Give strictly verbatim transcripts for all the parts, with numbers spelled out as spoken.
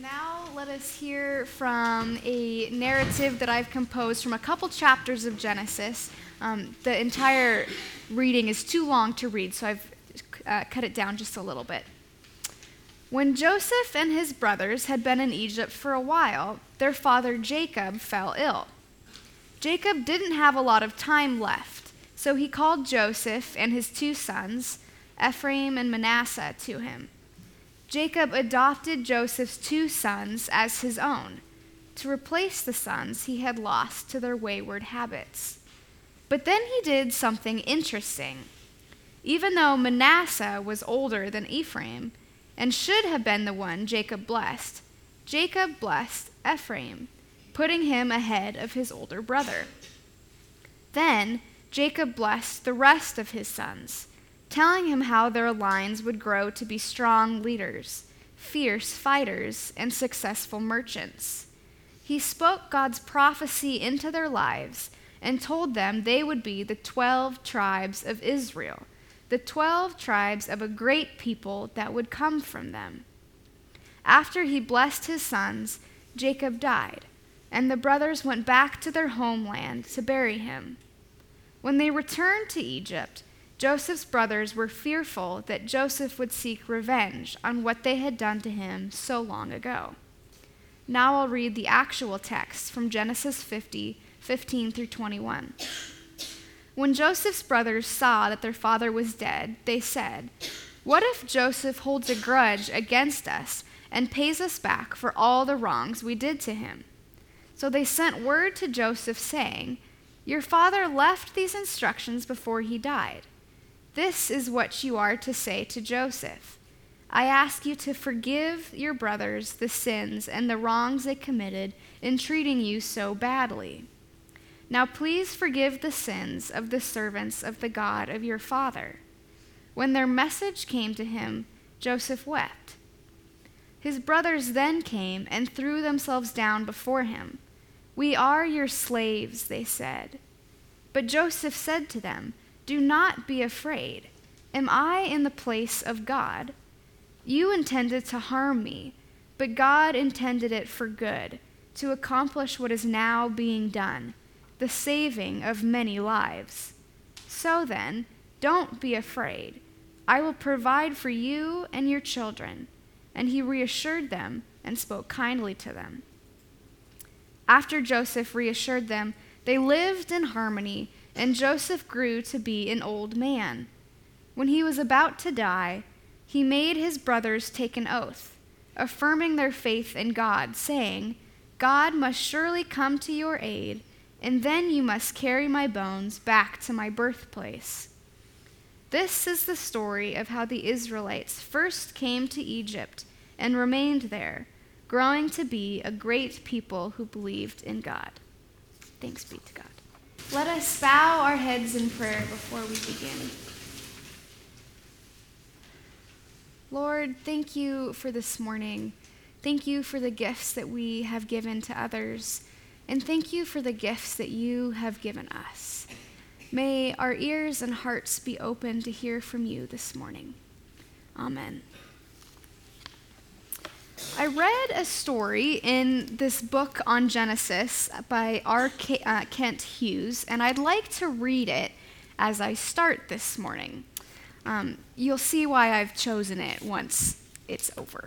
Now let us hear from a narrative that I've composed from a couple chapters of Genesis. Um, the entire reading is too long to read, so I've uh, cut it down just a little bit. When Joseph and his brothers had been in Egypt for a while, their father Jacob fell ill. Jacob didn't have a lot of time left, so he called Joseph and his two sons, Ephraim and Manasseh, to him. Jacob adopted Joseph's two sons as his own, to replace the sons he had lost to their wayward habits. But then he did something interesting. Even though Manasseh was older than Ephraim, and should have been the one Jacob blessed, Jacob blessed Ephraim, putting him ahead of his older brother. Then Jacob blessed the rest of his sons, telling him how their lines would grow to be strong leaders, fierce fighters, and successful merchants. He spoke God's prophecy into their lives and told them they would be the twelve tribes of Israel, the twelve tribes of a great people that would come from them. After he blessed his sons, Jacob died, and the brothers went back to their homeland to bury him. When they returned to Egypt, Joseph's brothers were fearful that Joseph would seek revenge on what they had done to him so long ago. Now I'll read the actual text from Genesis fifty, fifteen through twenty-one. When Joseph's brothers saw that their father was dead, they said, "What if Joseph holds a grudge against us and pays us back for all the wrongs we did to him?" So they sent word to Joseph saying, "Your father left these instructions before he died. This is what you are to say to Joseph. I ask you to forgive your brothers the sins and the wrongs they committed in treating you so badly. Now please forgive the sins of the servants of the God of your father." When their message came to him, Joseph wept. His brothers then came and threw themselves down before him. "We are your slaves," they said. But Joseph said to them, "Do not be afraid. Am I in the place of God? You intended to harm me, but God intended it for good, to accomplish what is now being done, the saving of many lives. So then, don't be afraid. I will provide for you and your children." And he reassured them and spoke kindly to them. After Joseph reassured them, they lived in harmony, and Joseph grew to be an old man. When he was about to die, he made his brothers take an oath, affirming their faith in God, saying, "God must surely come to your aid, and then you must carry my bones back to my birthplace." This is the story of how the Israelites first came to Egypt and remained there, growing to be a great people who believed in God. Thanks be to God. Let us bow our heads in prayer before we begin. Lord, thank you for this morning. Thank you for the gifts that we have given to others, and thank you for the gifts that you have given us. May our ears and hearts be open to hear from you this morning. Amen. I read a story in this book on Genesis by R. K- uh, Kent Hughes, and I'd like to read it as I start this morning. Um, you'll see why I've chosen it once it's over.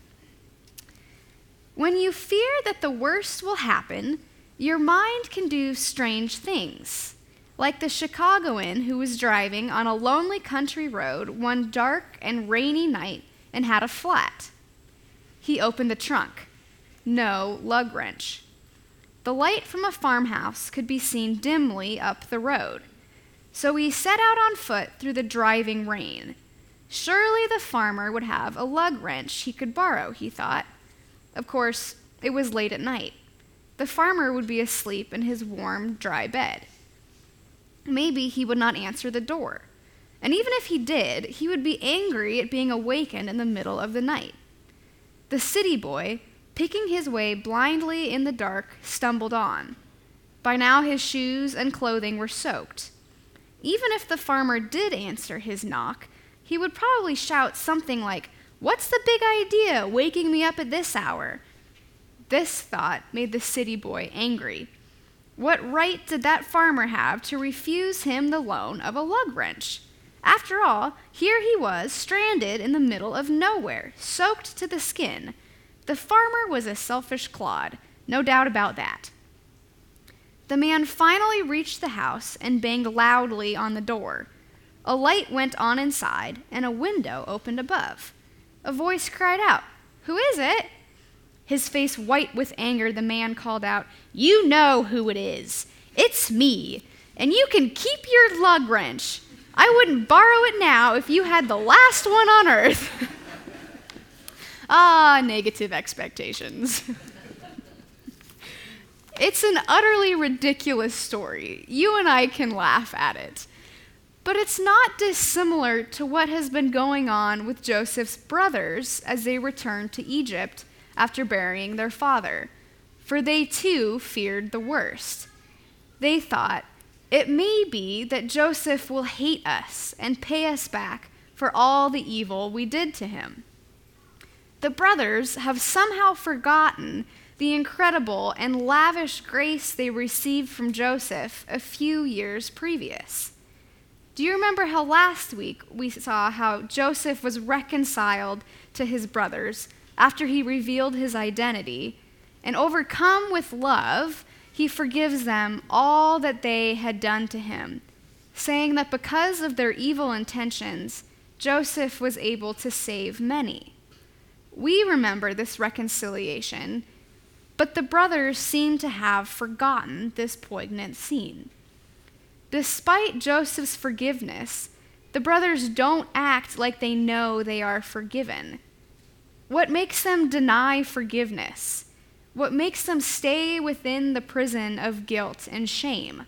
When you fear that the worst will happen, your mind can do strange things, like the Chicagoan who was driving on a lonely country road one dark and rainy night and had a flat. He opened the trunk. No lug wrench. The light from a farmhouse could be seen dimly up the road. So he set out on foot through the driving rain. Surely the farmer would have a lug wrench he could borrow, he thought. Of course, it was late at night. The farmer would be asleep in his warm, dry bed. Maybe he would not answer the door. And even if he did, he would be angry at being awakened in the middle of the night. The city boy, picking his way blindly in the dark, stumbled on. By now his shoes and clothing were soaked. Even if the farmer did answer his knock, he would probably shout something like, What's the big idea, waking me up at this hour? This thought made the city boy angry. What right did that farmer have to refuse him the loan of a lug wrench? After all, here he was, stranded in the middle of nowhere, soaked to the skin. The farmer was a selfish clod, no doubt about that. The man finally reached the house and banged loudly on the door. A light went on inside, and a window opened above. A voice cried out, "Who is it?" His face white with anger, the man called out, "You know who it is. It's me, and you can keep your lug wrench. I wouldn't borrow it now if you had the last one on earth." Ah, negative expectations. It's an utterly ridiculous story. You and I can laugh at it. But it's not dissimilar to what has been going on with Joseph's brothers as they returned to Egypt after burying their father, for they too feared the worst. They thought, it may be that Joseph will hate us and pay us back for all the evil we did to him. The brothers have somehow forgotten the incredible and lavish grace they received from Joseph a few years previous. Do you remember how last week we saw how Joseph was reconciled to his brothers after he revealed his identity, and overcome with love, he forgives them all that they had done to him, saying that because of their evil intentions, Joseph was able to save many. We remember this reconciliation, but the brothers seem to have forgotten this poignant scene. Despite Joseph's forgiveness, the brothers don't act like they know they are forgiven. What makes them deny forgiveness? What makes them stay within the prison of guilt and shame?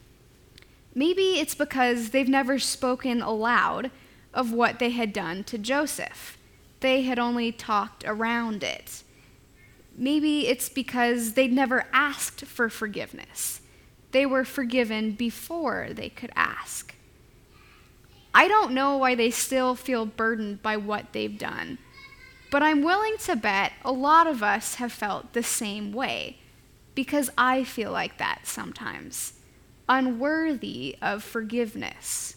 Maybe it's because they've never spoken aloud of what they had done to Joseph. They had only talked around it. Maybe it's because they'd never asked for forgiveness. They were forgiven before they could ask. I don't know why they still feel burdened by what they've done, but I'm willing to bet a lot of us have felt the same way, because I feel like that sometimes, unworthy of forgiveness.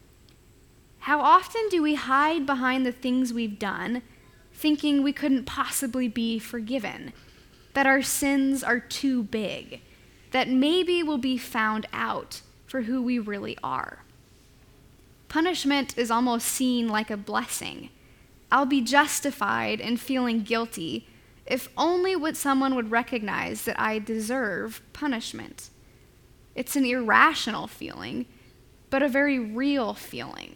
How often do we hide behind the things we've done, thinking we couldn't possibly be forgiven, that our sins are too big, that maybe we'll be found out for who we really are? Punishment is almost seen like a blessing. I'll be justified in feeling guilty if only what someone would recognize that I deserve punishment. It's an irrational feeling, but a very real feeling.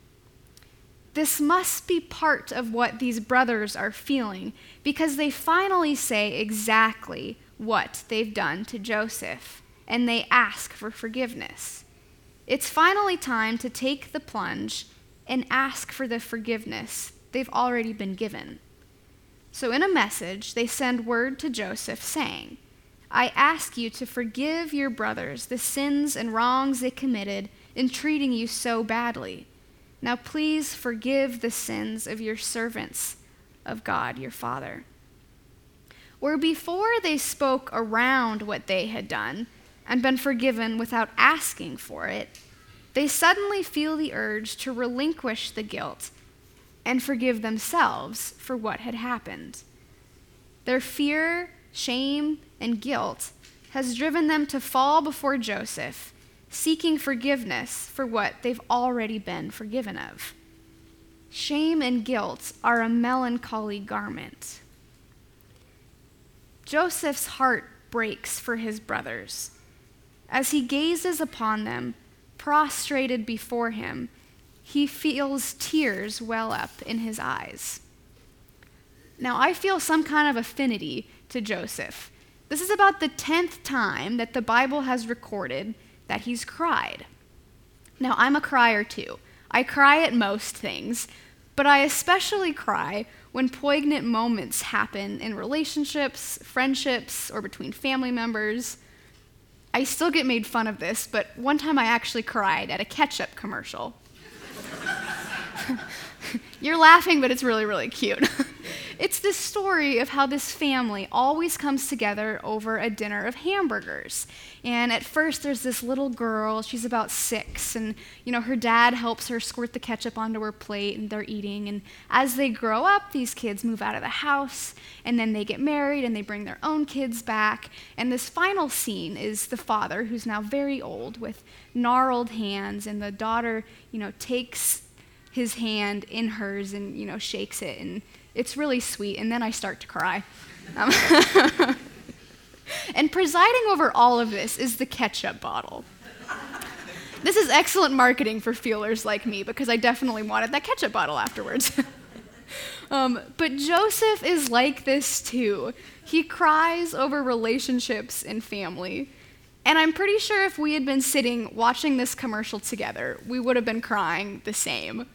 This must be part of what these brothers are feeling, because they finally say exactly what they've done to Joseph, and they ask for forgiveness. It's finally time to take the plunge and ask for the forgiveness they've already been given. So in a message, they send word to Joseph saying, "I ask you to forgive your brothers the sins and wrongs they committed in treating you so badly. Now please forgive the sins of your servants of God, your Father." Where before they spoke around what they had done and been forgiven without asking for it, they suddenly feel the urge to relinquish the guilt and forgive themselves for what had happened. Their fear, shame, and guilt has driven them to fall before Joseph, seeking forgiveness for what they've already been forgiven of. Shame and guilt are a melancholy garment. Joseph's heart breaks for his brothers. As he gazes upon them, prostrated before him, he feels tears well up in his eyes. Now, I feel some kind of affinity to Joseph. This is about the tenth time that the Bible has recorded that he's cried. Now, I'm a crier too. I cry at most things, but I especially cry when poignant moments happen in relationships, friendships, or between family members. I still get made fun of this, but one time I actually cried at a ketchup commercial. You're laughing, but it's really, really cute. It's this story of how this family always comes together over a dinner of hamburgers. And at first, there's this little girl. She's about six. And, you know, her dad helps her squirt the ketchup onto her plate, and they're eating. And as they grow up, these kids move out of the house. And then they get married, and they bring their own kids back. And this final scene is the father, who's now very old, with gnarled hands. And the daughter, you know, takes his hand in hers and, you know, shakes it. And it's really sweet, and then I start to cry. Um, and presiding over all of this is the ketchup bottle. This is excellent marketing for feelers like me, because I definitely wanted that ketchup bottle afterwards. um, but Joseph is like this too. He cries over relationships and family. And I'm pretty sure if we had been sitting watching this commercial together, we would have been crying the same.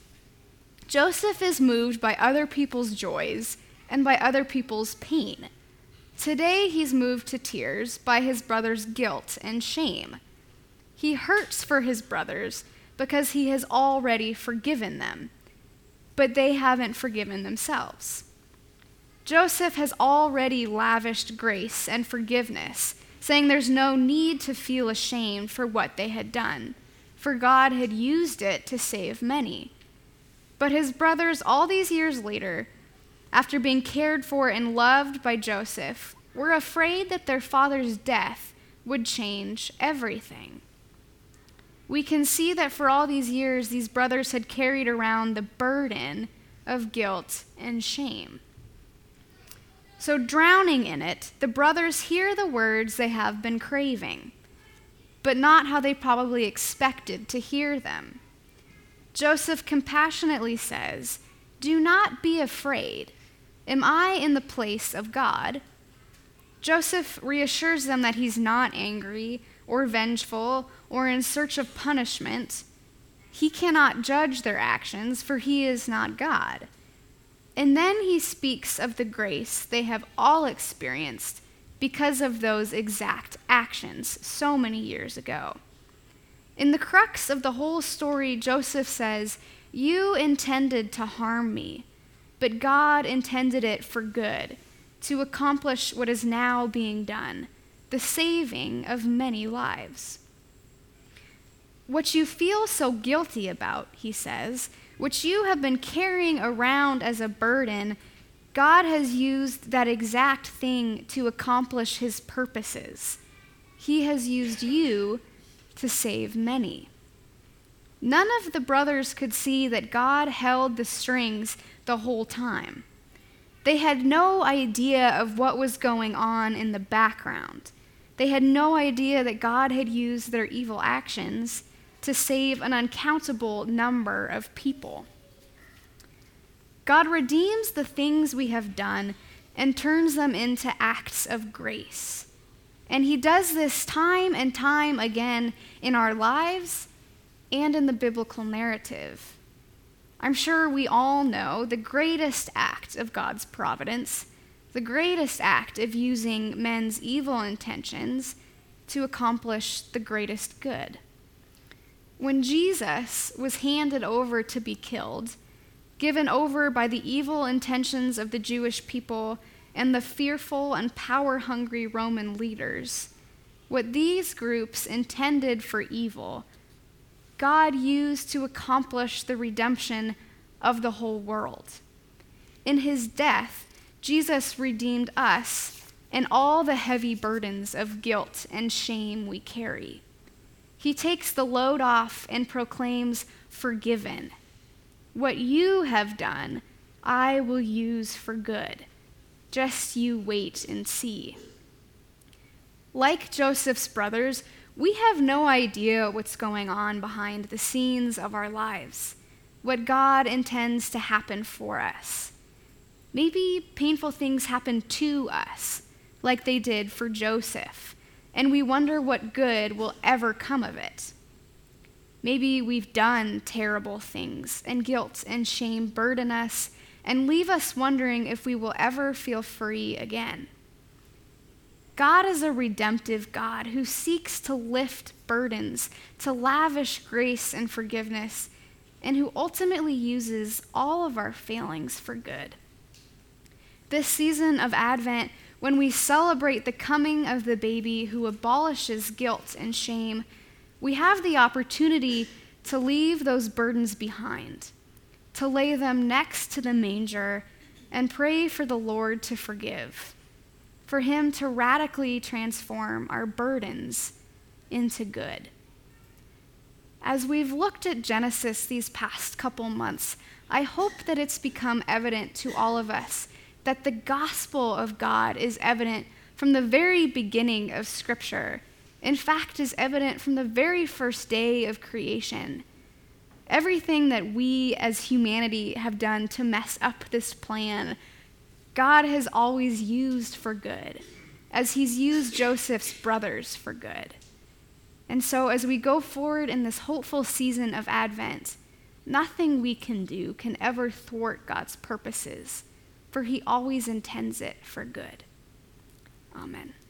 Joseph is moved by other people's joys and by other people's pain. Today, he's moved to tears by his brother's guilt and shame. He hurts for his brothers because he has already forgiven them, but they haven't forgiven themselves. Joseph has already lavished grace and forgiveness, saying there's no need to feel ashamed for what they had done, for God had used it to save many. But his brothers, all these years later, after being cared for and loved by Joseph, were afraid that their father's death would change everything. We can see that for all these years, these brothers had carried around the burden of guilt and shame. So, drowning in it, the brothers hear the words they have been craving, but not how they probably expected to hear them. Joseph compassionately says, "Do not be afraid. Am I in the place of God?" Joseph reassures them that he's not angry or vengeful or in search of punishment. He cannot judge their actions, for he is not God. And then he speaks of the grace they have all experienced because of those exact actions so many years ago. In the crux of the whole story, Joseph says, "You intended to harm me, but God intended it for good, to accomplish what is now being done, the saving of many lives." What you feel so guilty about, he says, which you have been carrying around as a burden, God has used that exact thing to accomplish his purposes. He has used you to save many. None of the brothers could see that God held the strings the whole time. They had no idea of what was going on in the background. They had no idea that God had used their evil actions to save an uncountable number of people. God redeems the things we have done and turns them into acts of grace. And he does this time and time again in our lives and in the biblical narrative. I'm sure we all know the greatest act of God's providence, the greatest act of using men's evil intentions to accomplish the greatest good. When Jesus was handed over to be killed, given over by the evil intentions of the Jewish people and the fearful and power-hungry Roman leaders, what these groups intended for evil, God used to accomplish the redemption of the whole world. In his death, Jesus redeemed us and all the heavy burdens of guilt and shame we carry. He takes the load off and proclaims, "Forgiven. What you have done, I will use for good. Just you wait and see." Like Joseph's brothers, we have no idea what's going on behind the scenes of our lives, what God intends to happen for us. Maybe painful things happen to us, like they did for Joseph, and we wonder what good will ever come of it. Maybe we've done terrible things, and guilt and shame burden us and leave us wondering if we will ever feel free again. God is a redemptive God who seeks to lift burdens, to lavish grace and forgiveness, and who ultimately uses all of our failings for good. This season of Advent, when we celebrate the coming of the baby who abolishes guilt and shame, we have the opportunity to leave those burdens behind, to lay them next to the manger and pray for the Lord to forgive, for him to radically transform our burdens into good. As we've looked at Genesis these past couple months, I hope that it's become evident to all of us that the gospel of God is evident from the very beginning of Scripture. In fact, is evident from the very first day of creation. Everything that we as humanity have done to mess up this plan, God has always used for good, as he's used Joseph's brothers for good. And so as we go forward in this hopeful season of Advent, nothing we can do can ever thwart God's purposes, for he always intends it for good. Amen.